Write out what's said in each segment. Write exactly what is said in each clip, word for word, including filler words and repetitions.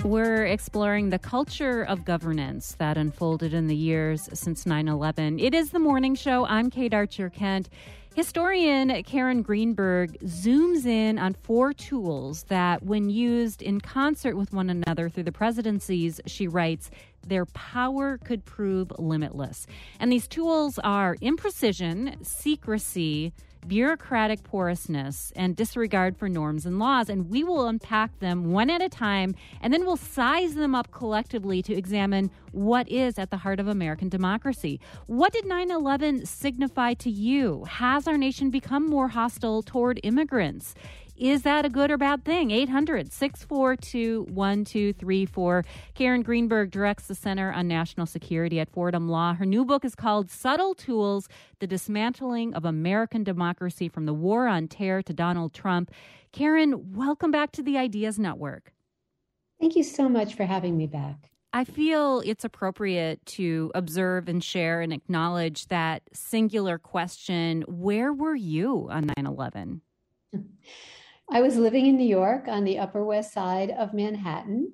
We're exploring the culture of governance that unfolded in the years since nine eleven. It is the morning show. I'm Kate Archer-Kent. Historian Karen Greenberg zooms in on four tools that, when used in concert with one another through the presidencies, she writes, their power could prove limitless. And these tools are imprecision, secrecy, bureaucratic porousness, and disregard for norms and laws. And we will unpack them one at a time, and then we'll size them up collectively to examine what is at the heart of American democracy. What did nine eleven signify to you? Has our nation become more hostile toward immigrants? Is that a good or bad thing? eight hundred, six four two, one two three four. Karen Greenberg directs the Center on National Security at Fordham Law. Her new book is called Subtle Tools, The Dismantling of American Democracy from the War on Terror to Donald Trump. Karen, welcome back to the Ideas Network. Thank you so much for having me back. I feel it's appropriate to observe and share and acknowledge that singular question, where were you on nine eleven? I was living in New York on the Upper West Side of Manhattan.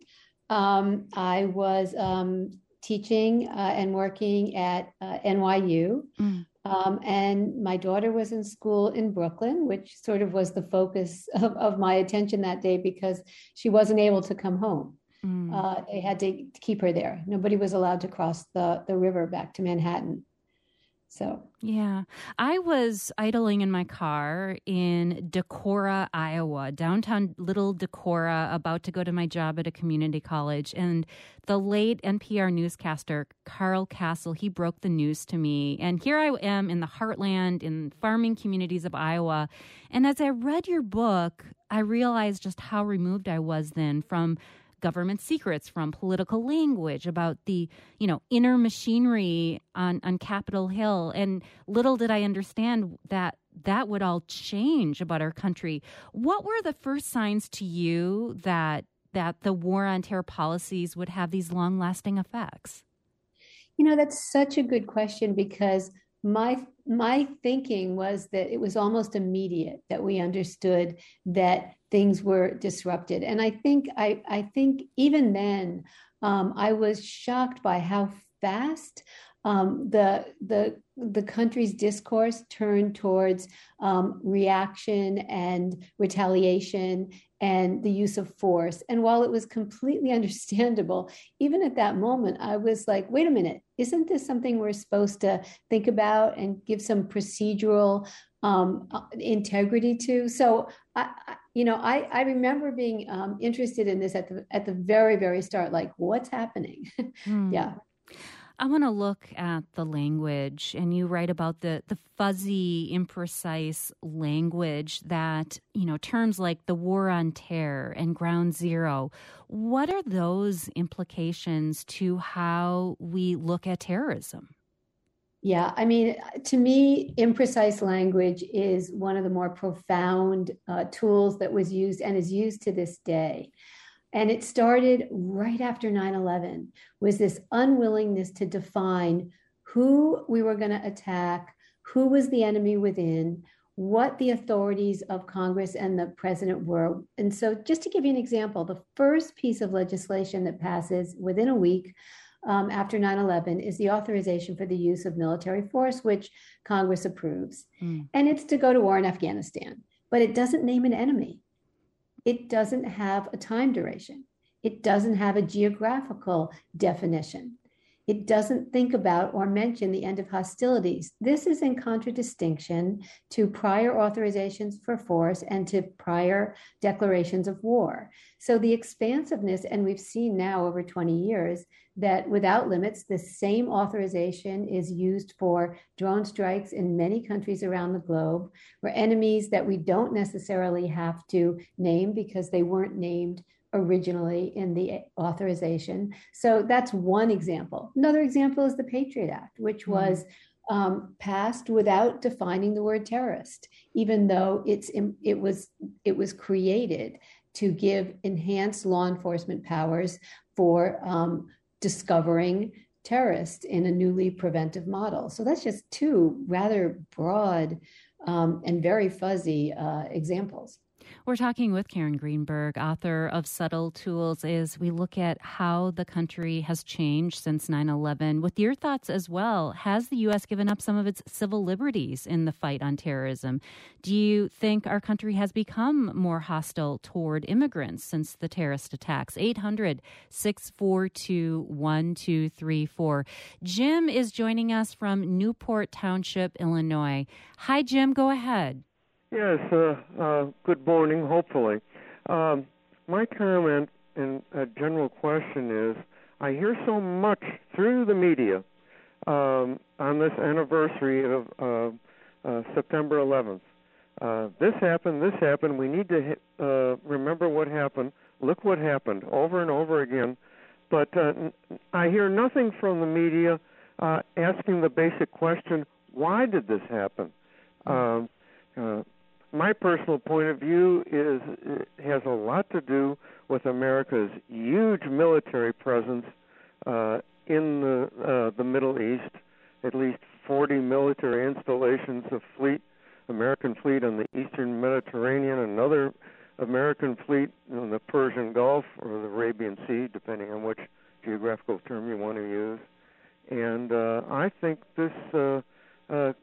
Um, I was um, teaching uh, and working at uh, N Y U. Mm. Um, and my daughter was in school in Brooklyn, which sort of was the focus of, of my attention that day because she wasn't able to come home. Mm. Uh, they had to keep her there. Nobody was allowed to cross the, the river back to Manhattan. So, yeah, I was idling in my car in Decorah, Iowa, downtown little Decorah, about to go to my job at a community college. And the late N P R newscaster, Carl Castle, he broke the news to me. And here I am in the heartland, in farming communities of Iowa. And as I read your book, I realized just how removed I was then from government secrets, from political language about the, you know, inner machinery on, on Capitol Hill. And little did I understand that that would all change about our country. What were the first signs to you that that the war on terror policies would have these long-lasting effects? You know, that's such a good question because my my thinking was that it was almost immediate that we understood that things were disrupted. And I think I, I think even then um, I was shocked by how fast um, the the the country's discourse turned towards um, reaction and retaliation and the use of force. And while it was completely understandable, even at that moment, I was like, wait a minute, isn't this something we're supposed to think about and give some procedural um, integrity to? So, I, I, you know, I, I remember being um, interested in this at the at the very, very start, like, what's happening? Mm. Yeah. I want to look at the language, and you write about the, the fuzzy, imprecise language that, you know, terms like the war on terror and ground zero. What are those implications to how we look at terrorism? Yeah, I mean, to me, imprecise language is one of the more profound uh, tools that was used and is used to this day. And it started right after nine eleven, was this unwillingness to define who we were going to attack, who was the enemy within, what the authorities of Congress and the president were. And so just to give you an example, the first piece of legislation that passes within a week um, after nine eleven is the authorization for the use of military force, which Congress approves. Mm. And it's to go to war in Afghanistan, but it doesn't name an enemy. It doesn't have a time duration. It doesn't have a geographical definition. It doesn't think about or mention the end of hostilities. This is in contradistinction to prior authorizations for force and to prior declarations of war. So the expansiveness, and we've seen now over twenty years, that without limits, the same authorization is used for drone strikes in many countries around the globe, where enemies that we don't necessarily have to name because they weren't named originally in the authorization. So that's one example. Another example is the Patriot Act, which was um, passed without defining the word terrorist, even though it's it was it was created to give enhanced law enforcement powers for um, discovering terrorists in a newly preventive model. So that's just two rather broad um, and very fuzzy uh, examples. We're talking with Karen Greenberg, author of Subtle Tools, as we look at how the country has changed since nine eleven. With your thoughts as well, has the U S given up some of its civil liberties in the fight on terrorism? Do you think our country has become more hostile toward immigrants since the terrorist attacks? eight hundred, six four two, one two three four. Jim is joining us from Newport Township, Illinois. Hi, Jim. Go ahead. Yes, uh, uh, good morning, hopefully. Um, my comment and a general question is, I hear so much through the media um, on this anniversary of uh, uh, September eleventh. Uh, this happened, this happened, we need to uh, remember what happened, look what happened, over and over again. But uh, I hear nothing from the media uh, asking the basic question, why did this happen? Um, uh, My personal point of view is it has a lot to do with America's huge military presence uh, in the uh, the Middle East. At least forty military installations of fleet, American fleet on the Eastern Mediterranean, another American fleet in the Persian Gulf or the Arabian Sea, depending on which geographical term you want to use. And uh, I think this uh, uh,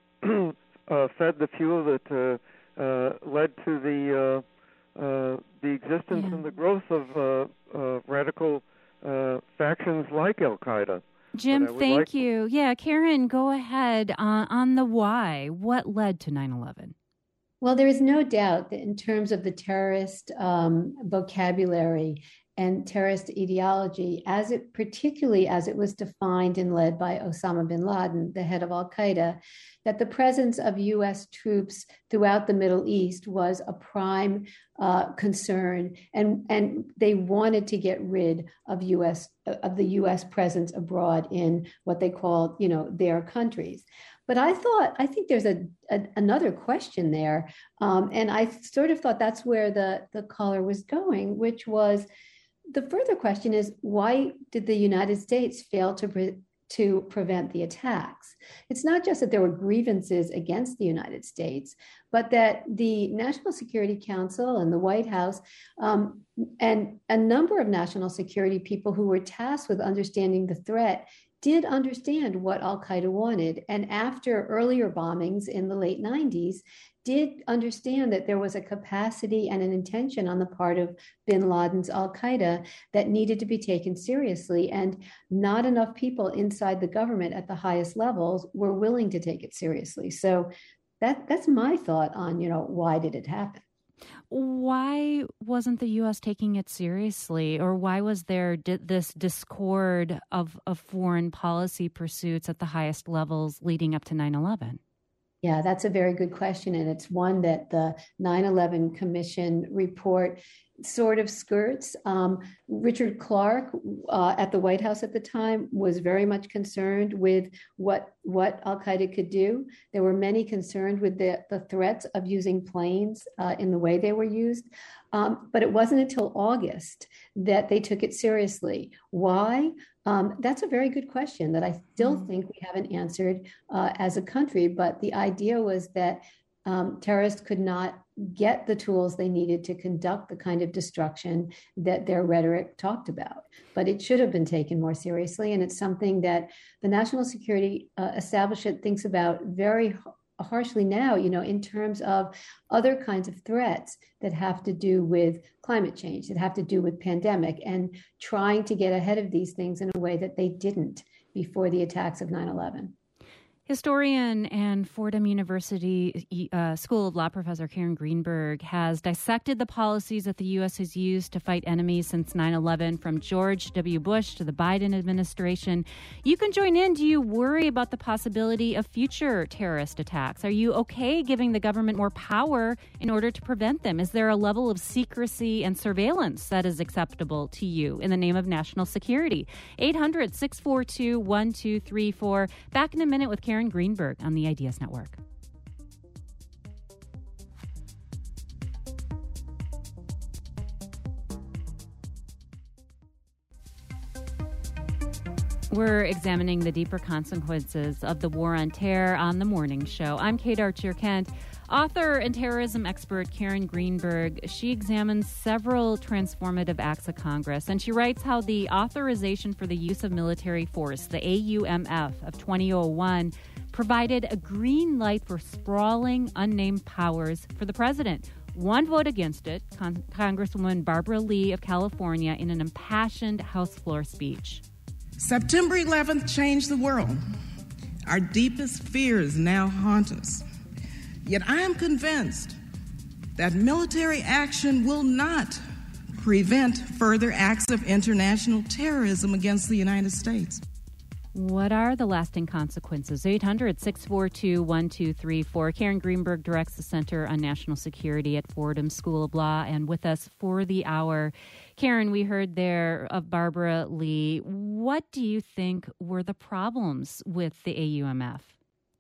uh, fed the fuel that Uh, Uh, led to the uh, uh, the existence yeah. and the growth of uh, uh, radical uh, factions like Al Qaeda. Jim, thank like you. Yeah, Karen, go ahead uh, on the why. What led to nine eleven? Well, there is no doubt that in terms of the terrorist um, vocabulary and terrorist ideology, as it particularly as it was defined and led by Osama bin Laden, the head of Al Qaeda, that the presence of U S troops throughout the Middle East was a prime uh, concern, and and they wanted to get rid of U S of the U S presence abroad in what they called, you know, their countries. But I thought, I think there's a, a another question there, um, and I sort of thought that's where the the caller was going, which was, the further question is, why did the United States fail to pre- to prevent the attacks? It's not just that there were grievances against the United States, but that the National Security Council and the White House um, and a number of national security people who were tasked with understanding the threat did understand what Al Qaeda wanted. And after earlier bombings in the late nineties, did understand that there was a capacity and an intention on the part of bin Laden's Al Qaeda that needed to be taken seriously. And not enough people inside the government at the highest levels were willing to take it seriously. So that that's my thought on, you know, why did it happen? Why wasn't the U S taking it seriously, or why was there di- this discord of, of foreign policy pursuits at the highest levels leading up to nine eleven? Yeah, that's a very good question. And it's one that the nine eleven Commission report sort of skirts. Um, Richard Clarke uh, at the White House at the time was very much concerned with what, what Al Qaeda could do. There were many concerned with the, the threats of using planes uh, in the way they were used. Um, but it wasn't until August that they took it seriously. Why? Um, that's a very good question that I still mm. think we haven't answered uh, as a country. But the idea was that um, terrorists could not get the tools they needed to conduct the kind of destruction that their rhetoric talked about. But it should have been taken more seriously. And it's something that the national security uh, establishment thinks about very harshly now, you know, in terms of other kinds of threats that have to do with climate change, that have to do with pandemic, and trying to get ahead of these things in a way that they didn't before the attacks of nine eleven. Historian and Fordham University uh, School of Law professor Karen Greenberg has dissected the policies that the U S has used to fight enemies since nine eleven, from George W. Bush to the Biden administration. You can join in. Do you worry about the possibility of future terrorist attacks? Are you okay giving the government more power in order to prevent them? Is there a level of secrecy and surveillance that is acceptable to you in the name of national security? eight hundred, six four two, one two three four. Back in a minute with Karen Greenberg on the Ideas Network. We're examining the deeper consequences of the war on terror on The Morning Show. I'm Kate Archer Kent. Author and terrorism expert Karen Greenberg, she examines several transformative acts of Congress, and she writes how the authorization for the use of military force, the A U M F of twenty oh one, provided a green light for sprawling, unnamed powers for the president. One vote against it, Con- Congresswoman Barbara Lee of California, in an impassioned House floor speech. September eleventh changed the world. Our deepest fears now haunt us. Yet I am convinced that military action will not prevent further acts of international terrorism against the United States. What are the lasting consequences? eight hundred, six four two, one two three four. Karen Greenberg directs the Center on National Security at Fordham School of Law, and with us for the hour. Karen, we heard there of Barbara Lee. What do you think were the problems with the A U M F?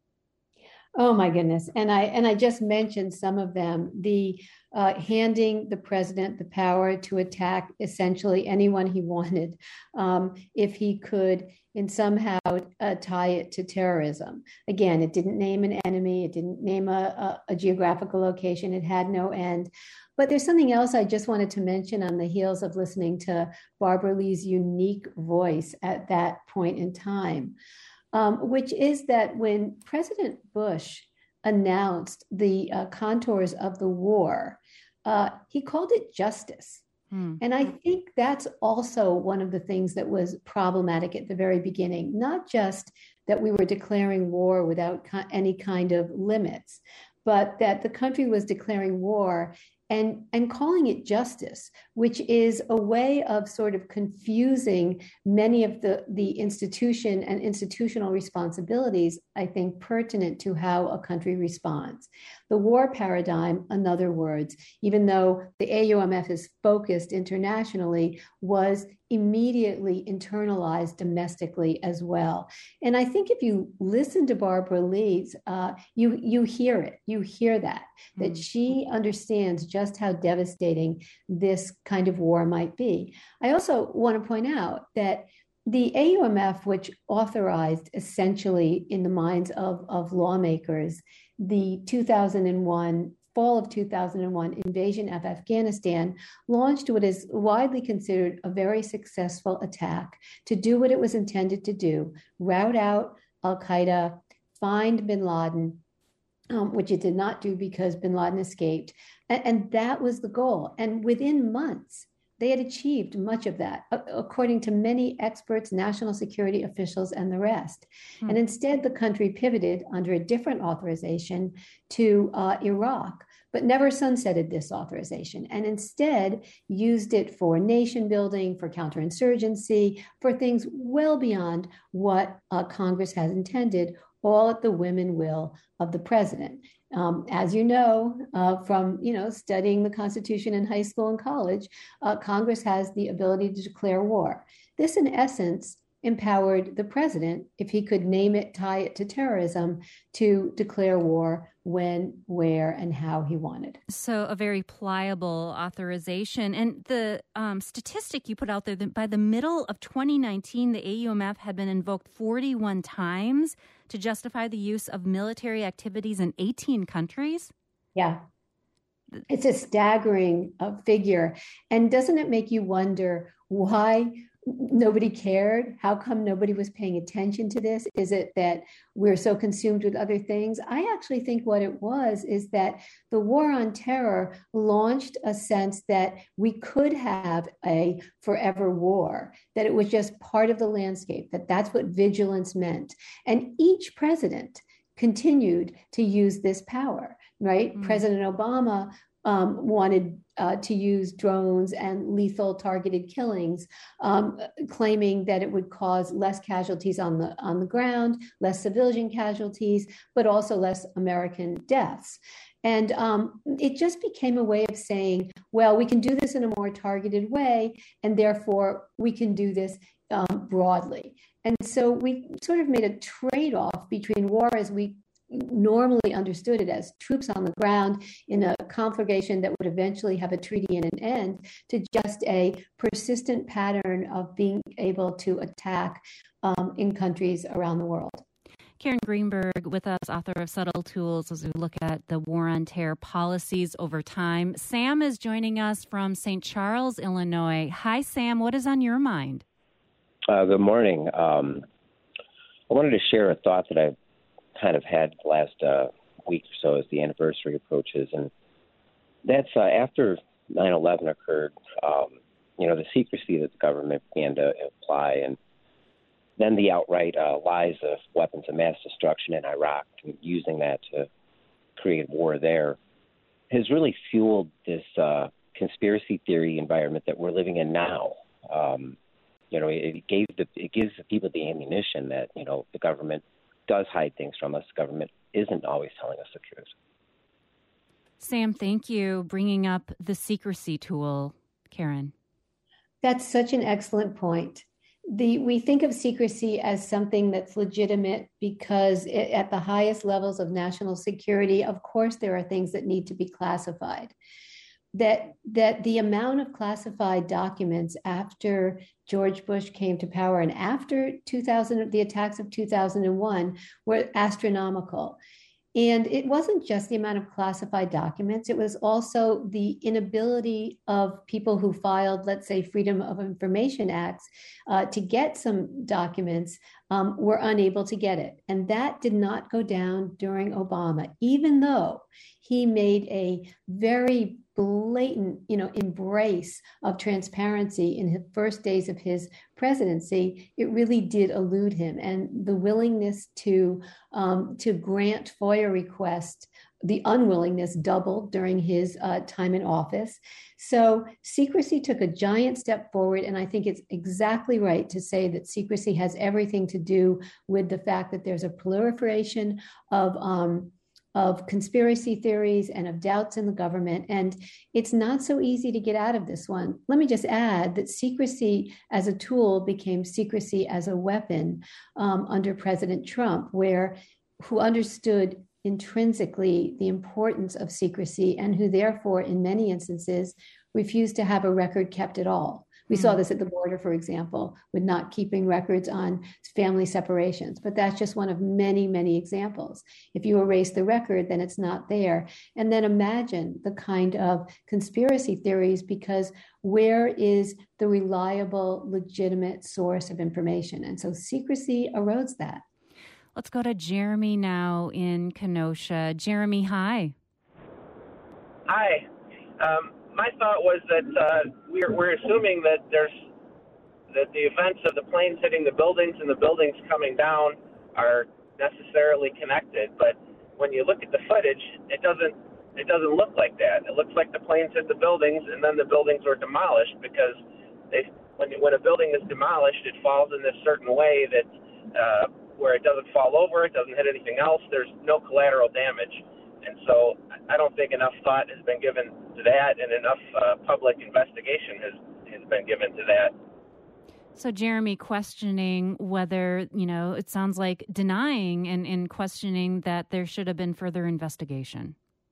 Oh my goodness. And I and I just mentioned some of them. The uh, handing the president the power to attack essentially anyone he wanted, um, if he could and somehow uh, tie it to terrorism. Again, it didn't name an enemy. It didn't name a, a, a geographical location. It had no end. But there's something else I just wanted to mention on the heels of listening to Barbara Lee's unique voice at that point in time. Um, which is that when President Bush announced the uh, contours of the war, uh, he called it justice. Hmm. And I think that's also one of the things that was problematic at the very beginning, not just that we were declaring war without co- any kind of limits, but that the country was declaring war and, and calling it justice, which is a way of sort of confusing many of the, the institution and institutional responsibilities, I think, pertinent to how a country responds. The war paradigm, in other words, even though the A U M F is focused internationally, was immediately internalized domestically as well. And I think if you listen to Barbara Lee's, uh, you you hear it, you hear that, mm-hmm. that she understands just how devastating this kind of war might be. I also want to point out that the A U M F, which authorized essentially in the minds of, of lawmakers, the two thousand one fall of two thousand one invasion of Afghanistan, launched what is widely considered a very successful attack to do what it was intended to do: rout out al-Qaeda, find bin Laden, um, which it did not do because bin Laden escaped. And, and that was the goal. And within months, they had achieved much of that, according to many experts, national security officials, and the rest. Hmm. And instead, the country pivoted under a different authorization to uh, Iraq, but never sunsetted this authorization, and instead used it for nation building, for counterinsurgency, for things well beyond what uh, Congress has intended, all at the whim and will of the president. Um, as you know, uh, from you know studying the Constitution in high school and college, uh, Congress has the ability to declare war. This, in essence, empowered the president, if he could name it, tie it to terrorism, to declare war when, where, and how he wanted. So a very pliable authorization. And the um, statistic you put out there, that by the middle of twenty nineteen, the A U M F had been invoked forty-one times to justify the use of military activities in eighteen countries. Yeah. It's a staggering uh, figure. And doesn't it make you wonder why nobody cared? How come nobody was paying attention to this? Is it that we're so consumed with other things? I actually think what it was is that the war on terror launched a sense that we could have a forever war, that it was just part of the landscape, that that's what vigilance meant. And each president continued to use this power, right? Mm-hmm. President Obama Um, wanted uh, to use drones and lethal targeted killings, um, claiming that it would cause less casualties on the on the ground, less civilian casualties, but also less American deaths. And um, it just became a way of saying, well, we can do this in a more targeted way, and therefore we can do this um, broadly. And so we sort of made a trade-off between war as we normally understood it as troops on the ground in a conflagration that would eventually have a treaty and an end, to just a persistent pattern of being able to attack um, in countries around the world. Karen Greenberg with us, author of Subtle Tools, as we look at the war on terror policies over time. Sam is joining us from Saint Charles, Illinois. Hi, Sam. What is on your mind? Uh, good morning. Um, I wanted to share a thought that I've kind of had the last uh, week or so as the anniversary approaches. And that's uh, after nine eleven occurred, um, you know, the secrecy that the government began to apply, and then the outright uh, lies of weapons of mass destruction in Iraq, and using that to create war there, has really fueled this uh, conspiracy theory environment that we're living in now. Um, you know, it gave the it gives the people the ammunition that, you know, the government does hide things from us. The government isn't always telling us the truth. Sam, thank you. Bringing up the secrecy tool, Karen. That's such an excellent point. The, we think of secrecy as something that's legitimate because it, at the highest levels of national security, of course, there are things that need to be classified. That, that the amount of classified documents after George Bush came to power and after two thousand, the attacks of two thousand one were astronomical. And it wasn't just the amount of classified documents, it was also the inability of people who filed, let's say, Freedom of Information Acts uh, to get some documents um, were unable to get it. And that did not go down during Obama, even though he made a very blatant, you know, embrace of transparency in his first days of his presidency. It really did elude him, and the willingness to um, to grant FOIA requests, the unwillingness doubled during his uh, time in office. So secrecy took a giant step forward, and I think it's exactly right to say that secrecy has everything to do with the fact that there's a proliferation of um, of conspiracy theories and of doubts in the government. And it's not so easy to get out of this one. Let me just add that secrecy as a tool became secrecy as a weapon um, under President Trump, where who understood intrinsically the importance of secrecy and who therefore, in many instances, refused to have a record kept at all. We mm-hmm. saw this at the border, for example, with not keeping records on family separations. But that's just one of many, many examples. If you erase the record, then it's not there. And then imagine the kind of conspiracy theories, because where is the reliable, legitimate source of information? And so secrecy erodes that. Let's go to Jeremy now in Kenosha. Jeremy, hi. Hi. Um, my thought was that uh, we're, we're assuming that there's that the events of the planes hitting the buildings and the buildings coming down are necessarily connected. But when you look at the footage, it doesn't it doesn't look like that. It looks like the planes hit the buildings and then the buildings were demolished, because they when when a building is demolished, it falls in this certain way that uh, where it doesn't fall over, it doesn't hit anything else. There's no collateral damage. And so I don't think enough thought has been given to that, and enough uh, public investigation has, has been given to that. So, Jeremy, questioning whether, you know, it sounds like denying and, and questioning that there should have been further investigation.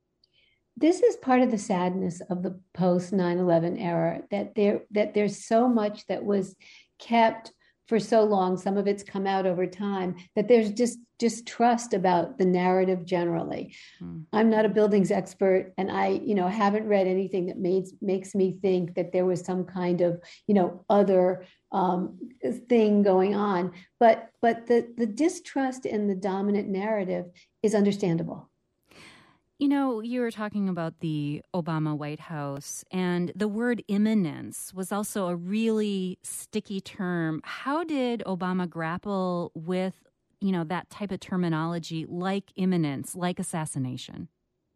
This is part of the sadness of the post nine eleven era, that there that there's so much that was kept for so long, some of it's come out over time, that there's just distrust about the narrative generally. Hmm. I'm not a buildings expert, and I, you know, haven't read anything that makes makes me think that there was some kind of, you know, other um, thing going on. But but the the distrust in the dominant narrative is understandable. You know, you were talking about the Obama White House, and the word imminence was also a really sticky term. How did Obama grapple with, you know, that type of terminology like imminence, like assassination?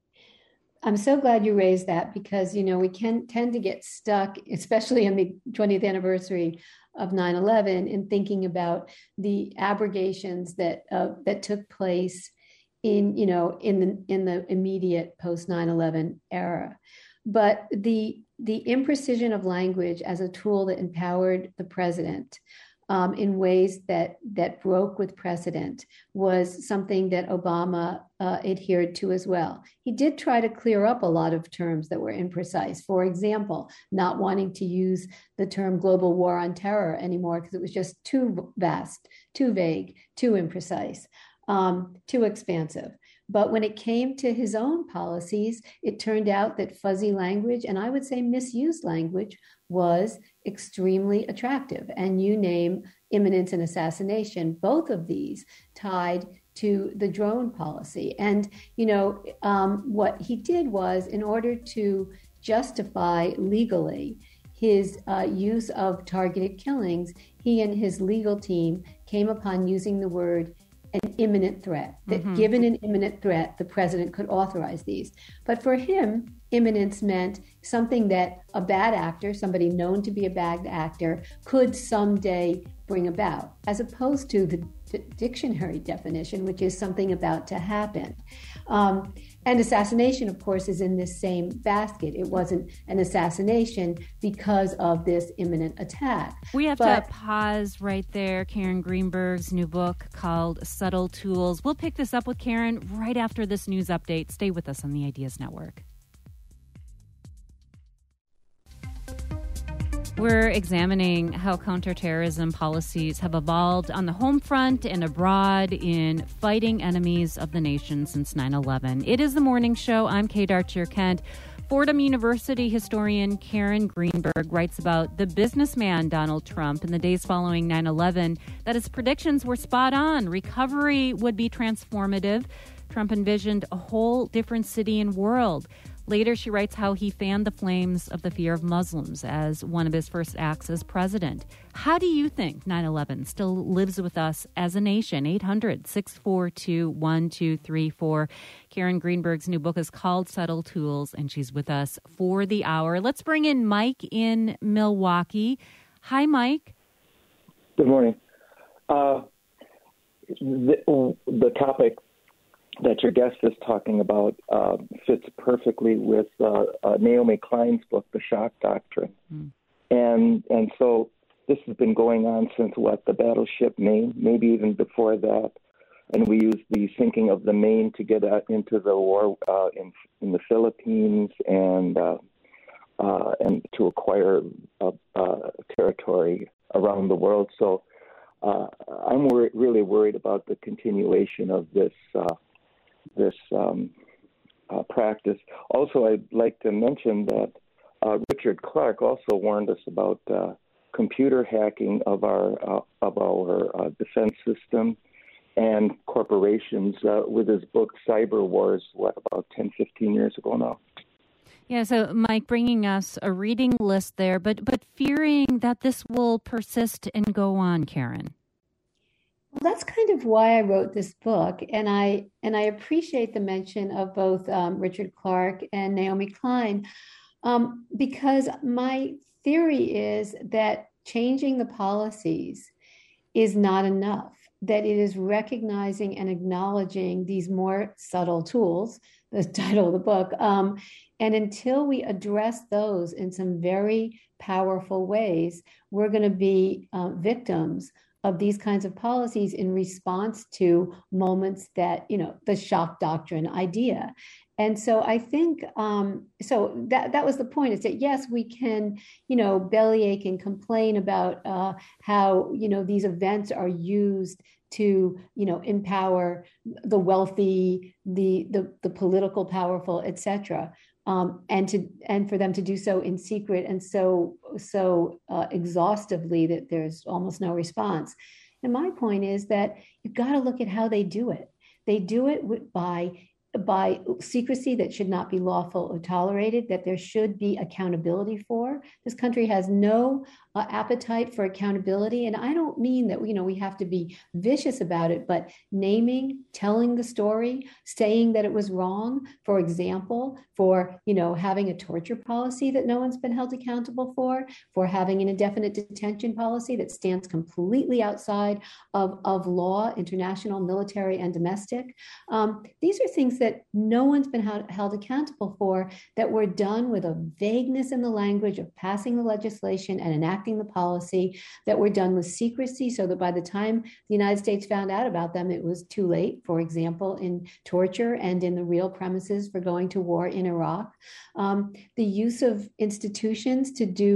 I'm so glad you raised that, because, you know, we can tend to get stuck, especially on the twentieth anniversary of nine eleven, in thinking about the abrogations that uh, that took place in, you know, in the in the immediate post nine eleven era. But the the imprecision of language as a tool that empowered the president um, in ways that that broke with precedent was something that Obama uh, adhered to as well. He did try to clear up a lot of terms that were imprecise. For example, not wanting to use the term global war on terror anymore because it was just too vast, too vague, too imprecise. um, too expansive. But when it came to his own policies, it turned out that fuzzy language, and I would say misused language, was extremely attractive. And you name imminence and assassination, both of these tied to the drone policy. And, you know, um, what he did was, in order to justify legally his uh, use of targeted killings, he and his legal team came upon using the word an imminent threat, that mm-hmm. given an imminent threat, the president could authorize these. But for him, imminence meant something that a bad actor, somebody known to be a bad actor, could someday bring about, as opposed to the d- dictionary definition, which is something about to happen. Um, and assassination, of course, is in this same basket. It wasn't an assassination because of this imminent attack. We have but, to pause right there. Karen Greenberg's new book called Subtle Tools. We'll pick this up with Karen right after this news update. Stay with us on the Ideas Network. We're examining how counterterrorism policies have evolved on the home front and abroad in fighting enemies of the nation since nine eleven. It is the morning show. I'm Kate Archer-Kent. Fordham University historian Karen Greenberg writes about the businessman Donald Trump in the days following nine eleven, that his predictions were spot on. Recovery would be transformative. Trump envisioned a whole different city and world. Later, she writes how he fanned the flames of the fear of Muslims as one of his first acts as president. How do you think nine eleven still lives with us as a nation? eight hundred, six four two, one two three four. Karen Greenberg's new book is called Subtle Tools, and she's with us for the hour. Let's bring in Mike in Milwaukee. Hi, Mike. Good morning. Uh, the, the topic that your guest is talking about uh, fits perfectly with uh, uh, Naomi Klein's book, The Shock Doctrine. Mm. And and so this has been going on since, what, the battleship Maine, maybe even before that. And we used the sinking of the Maine to get uh, into the war uh, in in the Philippines and uh, uh, and to acquire uh, uh, territory around the world. So uh, I'm wor- really worried about the continuation of this uh, this um, uh, practice. Also, I'd like to mention that uh, Richard Clarke also warned us about uh, computer hacking of our uh, of our uh, defense system and corporations uh, with his book Cyber Wars, what, about ten, fifteen years ago now. Yeah, so Mike, bringing us a reading list there, but but fearing that this will persist and go on, Karen. Well, that's kind of why I wrote this book, and I and I appreciate the mention of both um, Richard Clarke and Naomi Klein, um, because my theory is that changing the policies is not enough, that it is recognizing and acknowledging these more subtle tools, the title of the book, um, and until we address those in some very powerful ways, we're going to be uh, victims of these kinds of policies in response to moments that, you know, the shock doctrine idea. And so I think, um, so that that was the point, is that, yes, we can, you know, bellyache and complain about uh, how, you know, these events are used to, you know, empower the wealthy, the the, the political powerful, et cetera. Um, and to and for them to do so in secret and so so uh, exhaustively that there's almost no response. And my point is that you've got to look at how they do it. They do it with, by by secrecy that should not be lawful or tolerated, that there should be accountability for. This country has no uh, appetite for accountability. And I don't mean that, you know, we have to be vicious about it, but naming, telling the story, saying that it was wrong, for example, for, you know, having a torture policy that no one's been held accountable for, for having an indefinite detention policy that stands completely outside of, of law, international, military, and domestic. Um, these are things that no one's been held, held accountable for, that were done with a vagueness in the language of passing the legislation and enacting the policy, that were done with secrecy, so that by the time the United States found out about them, it was too late, for example, in torture and in the real premises for going to war in Iraq. Um, the use of institutions to do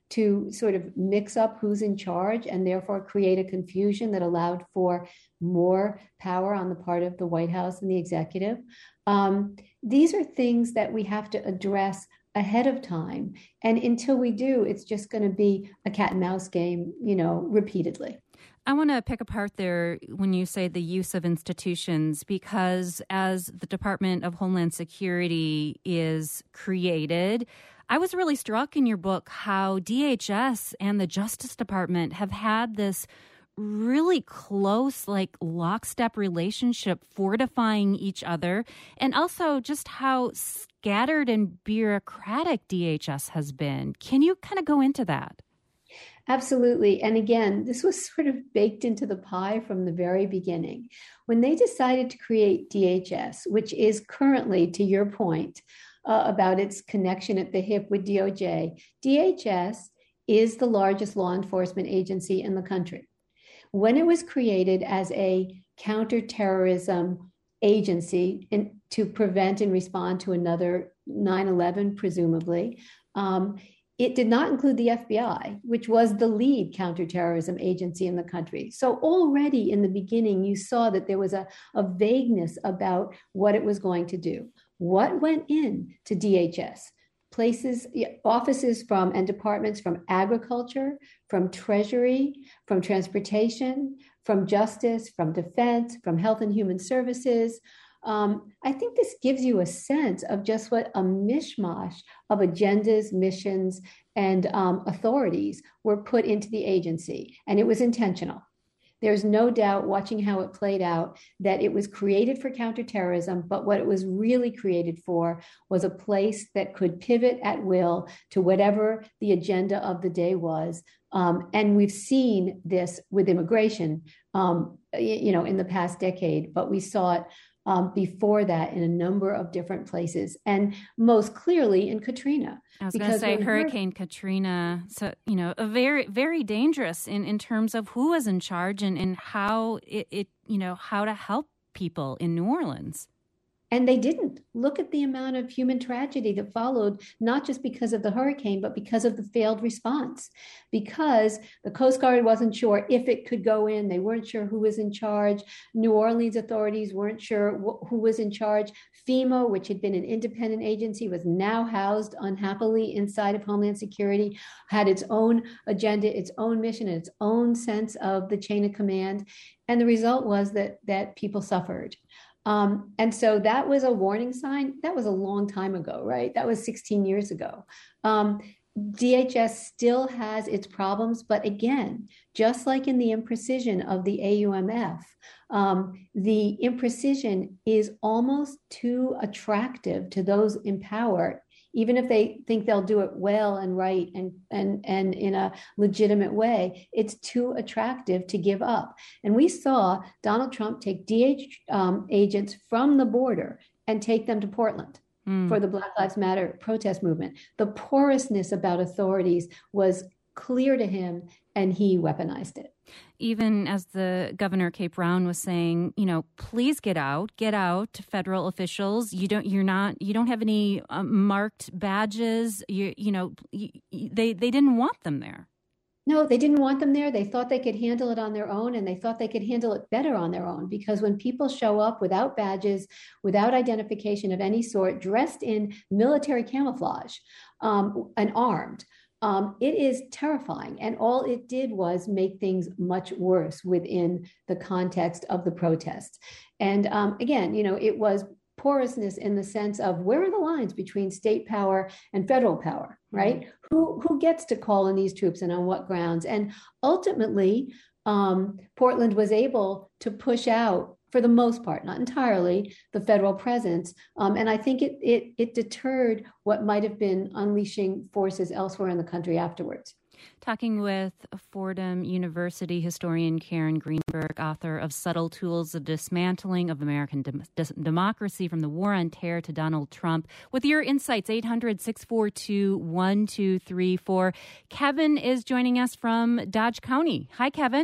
to sort of mix up who's in charge and therefore create a confusion that allowed for more power on the part of the White House and the executive. Um, these are things that we have to address ahead of time. And until we do, it's just going to be a cat and mouse game, you know, repeatedly. I want to pick apart there when you say the use of institutions, because as the Department of Homeland Security is created, I was really struck in your book how D H S and the Justice Department have had this really close, like lockstep relationship, fortifying each other, and also just how scattered and bureaucratic D H S has been. Can you kind of go into that? Absolutely. And again, this was sort of baked into the pie from the very beginning. When they decided to create D H S, which is currently, to your point, uh, about its connection at the hip with D O J, D H S is the largest law enforcement agency in the country. When it was created as a counterterrorism agency in, to prevent and respond to another nine eleven, presumably, um, it did not include the F B I, which was the lead counterterrorism agency in the country. So already in the beginning, you saw that there was a, a vagueness about what it was going to do. What went in to D H S? Places, offices from and departments from agriculture, from Treasury, from transportation, from justice, from defense, from health and human services. Um, I think this gives you a sense of just what a mishmash of agendas, missions, and um, authorities were put into the agency, and it was intentional. There's no doubt, watching how it played out, that it was created for counterterrorism, but what it was really created for was a place that could pivot at will to whatever the agenda of the day was. Um, and we've seen this with immigration, um, you know, in the past decade, but we saw it Um, before that in a number of different places, and most clearly in Katrina. I was going to say Hurricane Katrina, so, you know, a very, very dangerous in, in terms of who was in charge and, and how it, it, you know, how to help people in New Orleans. And they didn't. Look at the amount of human tragedy that followed, not just because of the hurricane, but because of the failed response. Because the Coast Guard wasn't sure if it could go in. They weren't sure who was in charge. New Orleans authorities weren't sure wh- who was in charge. FEMA, which had been an independent agency, was now housed unhappily inside of Homeland Security, had its own agenda, its own mission, and its own sense of the chain of command. And the result was that that people suffered. Um, and so that was a warning sign. That was a long time ago, right? That was sixteen years ago. Um, D H S still has its problems, but again, just like in the imprecision of the A U M F, um, the imprecision is almost too attractive to those in power, even if they think they'll do it well and right and, and, and in a legitimate way. It's too attractive to give up. And we saw Donald Trump take D H um, agents from the border and take them to Portland mm. for the Black Lives Matter protest movement. The porousness about authorities was clear to him, and he weaponized it. Even as the governor, Kate Brown, was saying, you know, please get out, get out to federal officials. You don't, you're not, you don't have any um, marked badges. You, you know, you, they, they didn't want them there. No, they didn't want them there. They thought they could handle it on their own, and they thought they could handle it better on their own, because when people show up without badges, without identification of any sort, dressed in military camouflage, um, and armed, Um, it is terrifying. And all it did was make things much worse within the context of the protests. And um, again, you know, it was porousness in the sense of where are the lines between state power and federal power, right? Mm-hmm. Who, who gets to call in these troops and on what grounds? And ultimately, um, Portland was able to push out, for the most part, not entirely, the federal presence. Um, and I think it, it it deterred what might have been unleashing forces elsewhere in the country afterwards. Talking with Fordham University historian Karen Greenberg, author of Subtle Tools of Dismantling of American Dem- Democracy from the War on Terror to Donald Trump. With your insights, eight hundred, six four two, one two three four. Kevin is joining us from Dodge County. Hi, Kevin.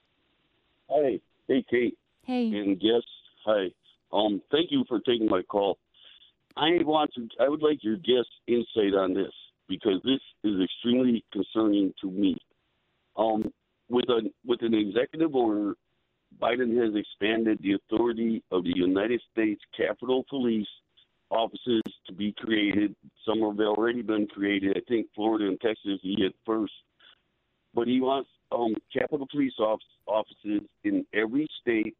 Hi. Hey, Kate. Hey. And guests, hi. Um, thank you for taking my call. I want to. I would like your guest insight on this. because this is extremely concerning to me. Um, with a with an executive order, Biden has expanded the authority of the United States Capitol Police offices to be created. Some have already been created. I think Florida and Texas he hit first. But he wants um, Capitol Police office, offices in every state,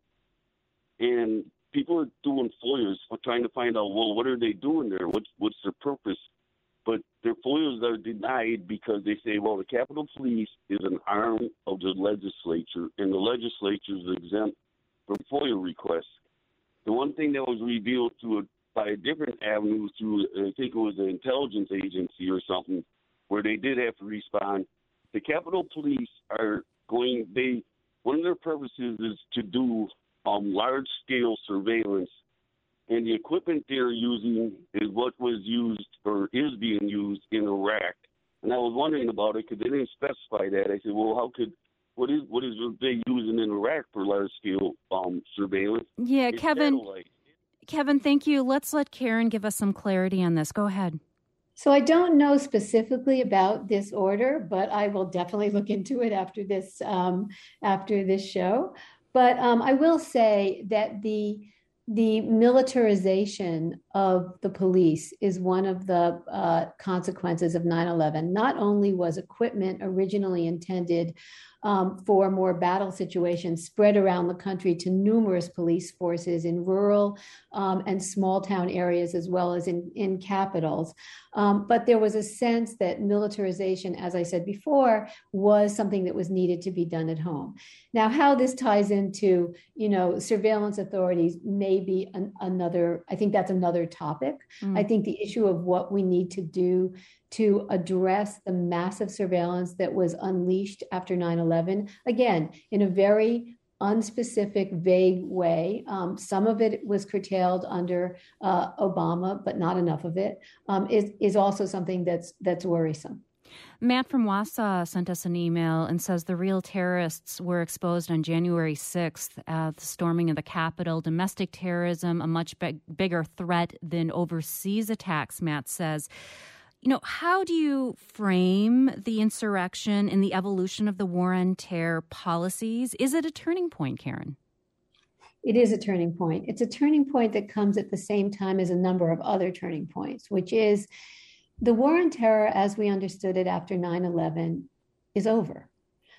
and people are doing FOIAs for trying to find out, well, what are they doing there? What's, what's their purpose? But their FOIAs are denied because they say, well, the Capitol Police is an arm of the legislature, and the legislature is exempt from FOIA requests. The one thing that was revealed through a, by a different avenue, through I think it was an intelligence agency or something, where they did have to respond. The Capitol Police are going, they, one of their purposes is to do um, large-scale surveillance, and the equipment they're using is what was used or is being used in Iraq. And I was wondering about it because they didn't specify that. I said, well, how could, what is what is they using in Iraq for large-scale um, surveillance? Yeah, it's Kevin, satellite. Kevin, thank you. Let's let Karen give us some clarity on this. Go ahead. So I don't know specifically about this order, but I will definitely look into it after this um, after this show. But um, I will say that the the militarization of the police is one of the uh, consequences of nine eleven. Not only was equipment originally intended um, for more battle situations spread around the country to numerous police forces in rural um, and small town areas, as well as in, in capitals. Um, but there was a sense that militarization, as I said before, was something that was needed to be done at home. Now, how this ties into, you know, surveillance authorities may be an, another, I think that's another topic. Mm. I think the issue of what we need to do to address the massive surveillance that was unleashed after nine eleven, again, in a very unspecific, vague way. Um, some of it was curtailed under uh, Obama, but not enough of it, um, is, is also something that's that's worrisome. Matt from Wausau sent us an email and says the real terrorists were exposed on January sixth at the storming of the Capitol. Domestic terrorism, a much big, bigger threat than overseas attacks, Matt says. You know, how do you frame the insurrection and the evolution of the war on terror policies? Is it a turning point, Karen? It is a turning point. It's a turning point that comes at the same time as a number of other turning points, which is the war on terror, as we understood it after nine eleven, is over.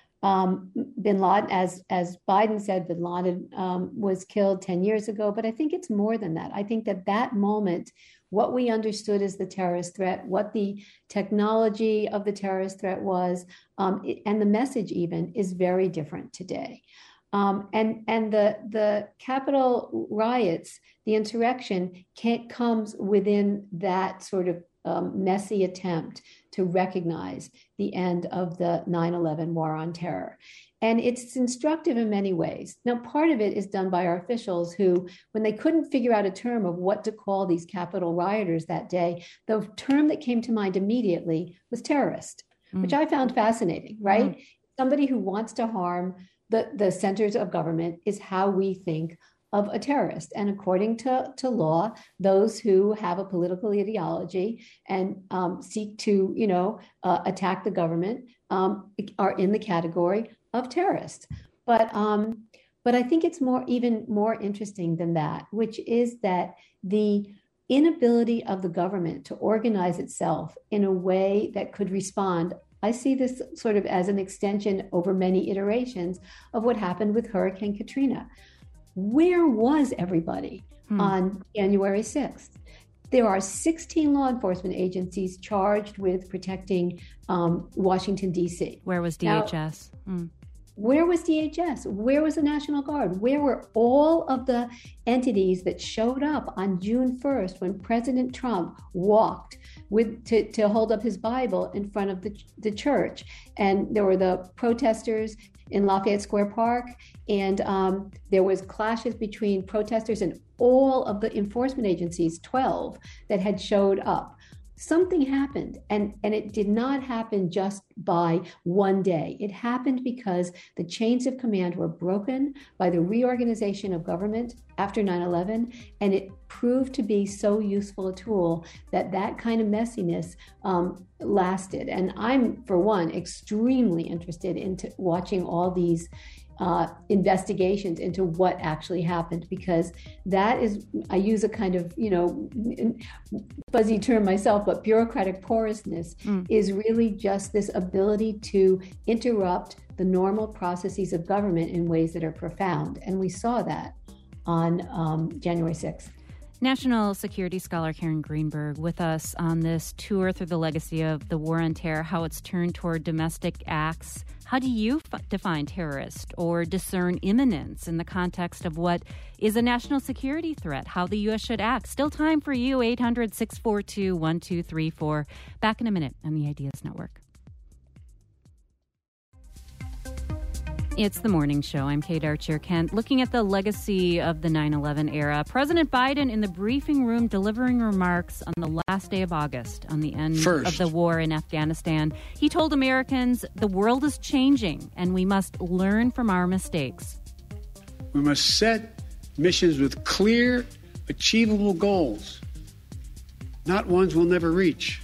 Um, Bin Laden, as as Biden said, Bin Laden um, was killed ten years ago, but I think it's more than that. I think that that moment, what we understood as the terrorist threat, what the technology of the terrorist threat was, um, it, and the message even is very different today. Um, and and the the Capitol riots, the insurrection, can't, comes within that sort of um, messy attempt to recognize the end of the nine eleven war on terror. And it's instructive in many ways. Now, part of it is done by our officials who, when they couldn't figure out a term of what to call these Capitol rioters that day, the term that came to mind immediately was terrorist, mm. which I found fascinating, right? Mm. Somebody who wants to harm the, the centers of government is how we think of a terrorist. And according to, to law, those who have a political ideology and um, seek to, you know, uh, attack the government um, are in the category of terrorists. But um, but I think it's more even more interesting than that, which is that the inability of the government to organize itself in a way that could respond. I see this sort of as an extension over many iterations of what happened with Hurricane Katrina. Where was everybody hmm. on January sixth? There are sixteen law enforcement agencies charged with protecting um, Washington, D C. Where was D H S? Now, hmm. Where was D H S? Where was the National Guard? Where were all of the entities that showed up on June first when President Trump walked with to, to hold up his Bible in front of the, the church? And there were the protesters in Lafayette Square Park, and um, there was clashes between protesters and all of the enforcement agencies, twelve, that had showed up. Something happened, and, and it did not happen just by one day. It happened because the chains of command were broken by the reorganization of government after nine eleven, and it proved to be so useful a tool that that kind of messiness um, lasted. And I'm, for one, extremely interested in t- watching all these uh, investigations into what actually happened, because that is, I use a kind of, you know, fuzzy term myself, but bureaucratic porousness mm. is really just this ability to interrupt the normal processes of government in ways that are profound. And we saw that on um, January sixth. National security scholar Karen Greenberg with us on this tour through the legacy of the war on terror, how it's turned toward domestic acts. How do you f- define terrorist or discern imminence in the context of what is a national security threat, how the U S should act? Still time for you, eight hundred, six four two, one two three four. Back in a minute on the Ideas Network. It's the morning show. I'm Kate Archer-Kent. Looking at the legacy of the nine eleven era, President Biden in the briefing room delivering remarks on the last day of August on the end First. of the war in Afghanistan. He told Americans the world is changing and we must learn from our mistakes. We must set missions with clear, achievable goals, not ones we'll never reach.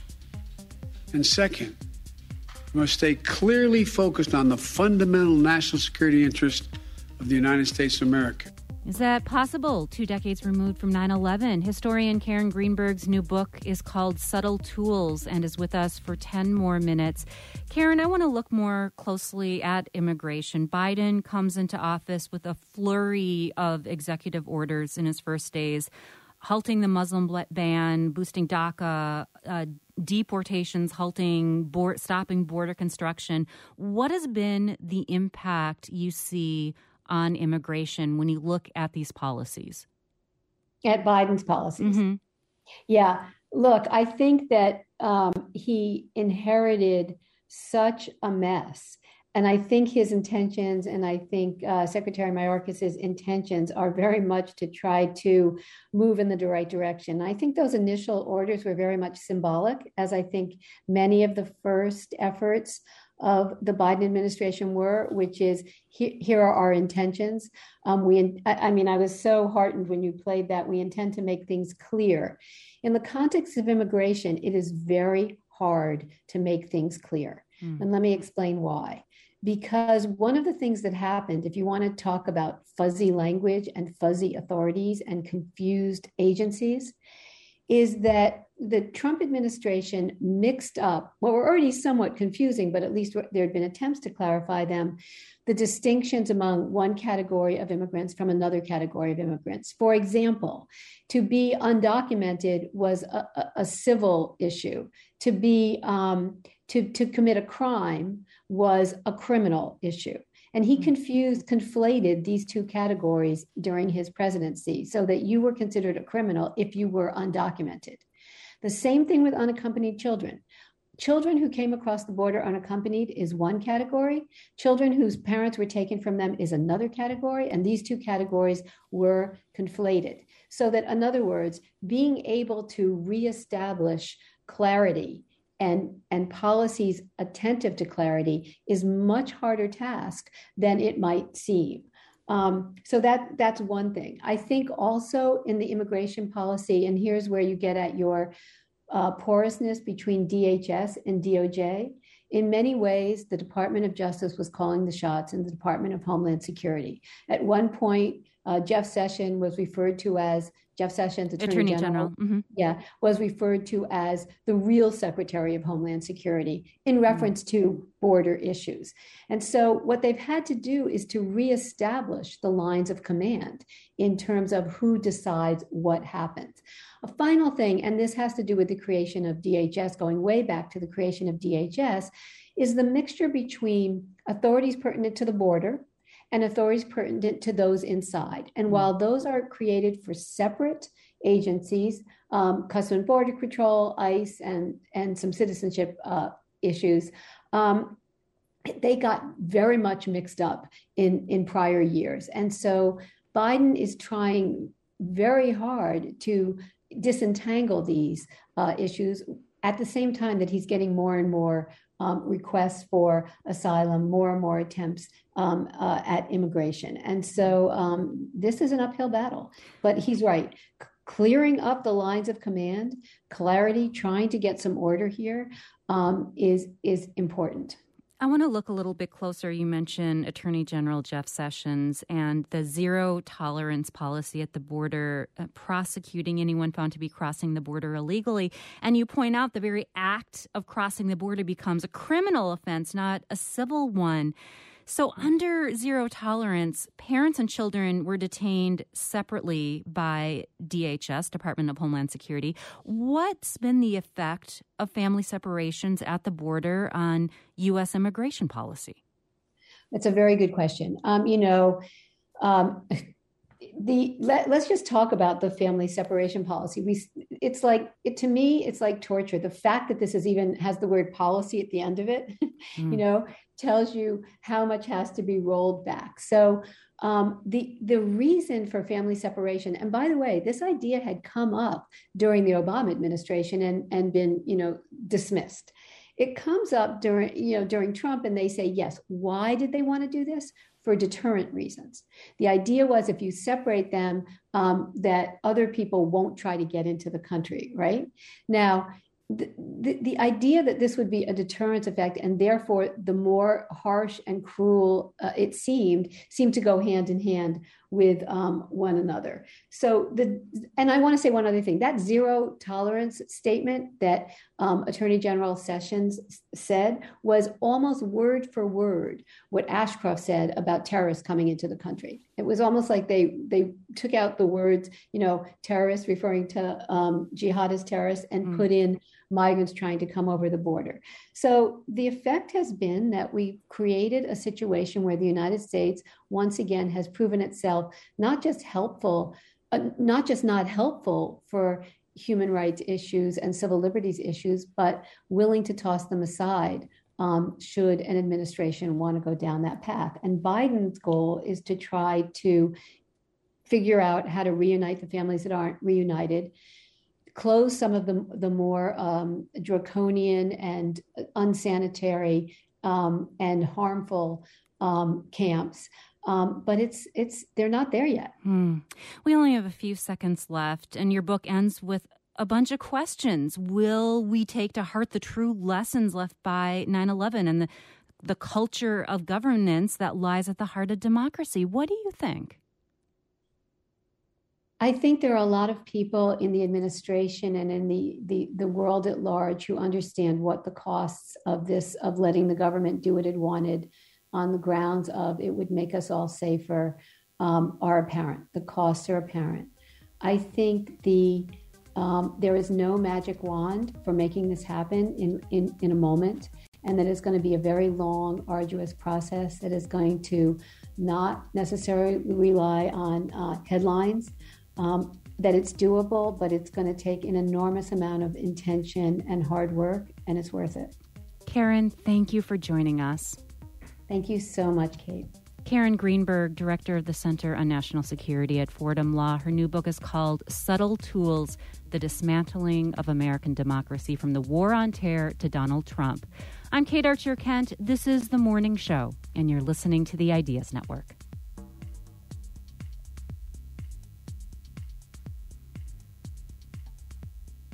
And second, we must stay clearly focused on the fundamental national security interest of the United States of America. Is that possible? Two decades removed from nine eleven. Historian Karen Greenberg's new book is called Subtle Tools and is with us for ten more minutes. Karen, I want to look more closely at immigration. Biden comes into office with a flurry of executive orders in his first days, halting the Muslim ban, boosting DACA, uh, deportations, halting, board, stopping border construction. What has been the impact you see on immigration when you look at these policies? At Biden's policies? Mm-hmm. Yeah. Look, I think that um, he inherited such a mess. And I think his intentions, and I think uh, Secretary Mayorkas's intentions are very much to try to move in the right direction. I think those initial orders were very much symbolic, as I think many of the first efforts of the Biden administration were, which is, he, here are our intentions. Um, we, I, I mean, I was so heartened when you played that. We intend to make things clear. In the context of immigration, it is very hard to make things clear. Mm. And let me explain why. Because one of the things that happened, if you want to talk about fuzzy language and fuzzy authorities and confused agencies, is that the Trump administration mixed up what were already somewhat confusing, but at least there had been attempts to clarify them, the distinctions among one category of immigrants from another category of immigrants. For example, to be undocumented was a, a, a civil issue. To be um, to, to commit a crime was a criminal issue. And he confused, conflated these two categories during his presidency so that you were considered a criminal if you were undocumented. The same thing with unaccompanied children. Children who came across the border unaccompanied is one category. Children whose parents were taken from them is another category. And these two categories were conflated. So that, in other words, being able to reestablish clarity and, and policies attentive to clarity is much harder task than it might seem. Um, so that that's one thing. I think also in the immigration policy, and here's where you get at your uh, porousness between D H S and D O J. In many ways, the Department of Justice was calling the shots in the Department of Homeland Security. At one point, uh, Jeff Sessions was referred to as Jeff Sessions, Attorney, Attorney General, General. Mm-hmm. yeah, was referred to as the real Secretary of Homeland Security in reference mm-hmm. to border issues. And so what they've had to do is to reestablish the lines of command in terms of who decides what happens. A final thing, and this has to do with the creation of D H S, going way back to the creation of D H S, is the mixture between authorities pertinent to the border and authorities pertinent to those inside. And while those are created for separate agencies, um, Customs and Border Patrol, ICE, and, and some citizenship uh, issues, um, they got very much mixed up in, in prior years. And so Biden is trying very hard to disentangle these uh, issues at the same time that he's getting more and more um, requests for asylum, more and more attempts um, uh, at immigration. And so um, this is an uphill battle. But he's right. clearing up the lines of command, clarity, trying to get some order here um, is is important. I want to look a little bit closer. You mentioned Attorney General Jeff Sessions and the zero tolerance policy at the border, uh, prosecuting anyone found to be crossing the border illegally. And you point out the very act of crossing the border becomes a criminal offense, not a civil one. So under zero tolerance, parents and children were detained separately by D H S, Department of Homeland Security. What's been the effect of family separations at the border on U S immigration policy? That's a very good question. Um, you know, um, the let, let's just talk about the family separation policy. We, it's like it, to me, it's like torture. The fact that this is even has the word policy at the end of it, mm. you know, tells you how much has to be rolled back. So um, the the reason for family separation, and by the way, this idea had come up during the Obama administration and and been, you know, dismissed. It comes up during, you know, during Trump, and they say, yes, why did they want to do this? For deterrent reasons. The idea was if you separate them, um, that other people won't try to get into the country, right? Now, the, the, the idea that this would be a deterrence effect, and therefore the more harsh and cruel uh, it seemed, seemed to go hand in hand with um, one another. So the, and I want to say one other thing, that zero tolerance statement that um, Attorney General Sessions said was almost word for word what Ashcroft said about terrorists coming into the country. It was almost like they they took out the words, you know, terrorists referring to um, jihadist terrorists and mm. put in migrants trying to come over the border. So the effect has been that we created a situation where the United States once again has proven itself not just helpful, uh, not just not helpful for human rights issues and civil liberties issues, but willing to toss them aside um, should an administration want to go down that path. And Biden's goal is to try to figure out how to reunite the families that aren't reunited, close some of the, the more um, draconian and unsanitary um, and harmful um, camps. Um, but it's it's they're not there yet. Hmm. We only have a few seconds left, and your book ends with a bunch of questions. Will we take to heart the true lessons left by nine eleven and the, the culture of governance that lies at the heart of democracy? What do you think? I think there are a lot of people in the administration and in the, the, the world at large who understand what the costs of this, of letting the government do what it wanted on the grounds of it would make us all safer, um, are apparent. The costs are apparent. I think the um, there is no magic wand for making this happen in, in, in a moment, and that it's going to be a very long, arduous process that is going to not necessarily rely on uh, headlines, um, that it's doable, but it's going to take an enormous amount of intention and hard work, and it's worth it. Karen, thank you for joining us. Thank you so much, Kate. Karen Greenberg, director of the Center on National Security at Fordham Law. Her new book is called Subtle Tools, The Dismantling of American Democracy from the War on Terror to Donald Trump. I'm Kate Archer Kent. This is The Morning Show, and you're listening to the Ideas Network.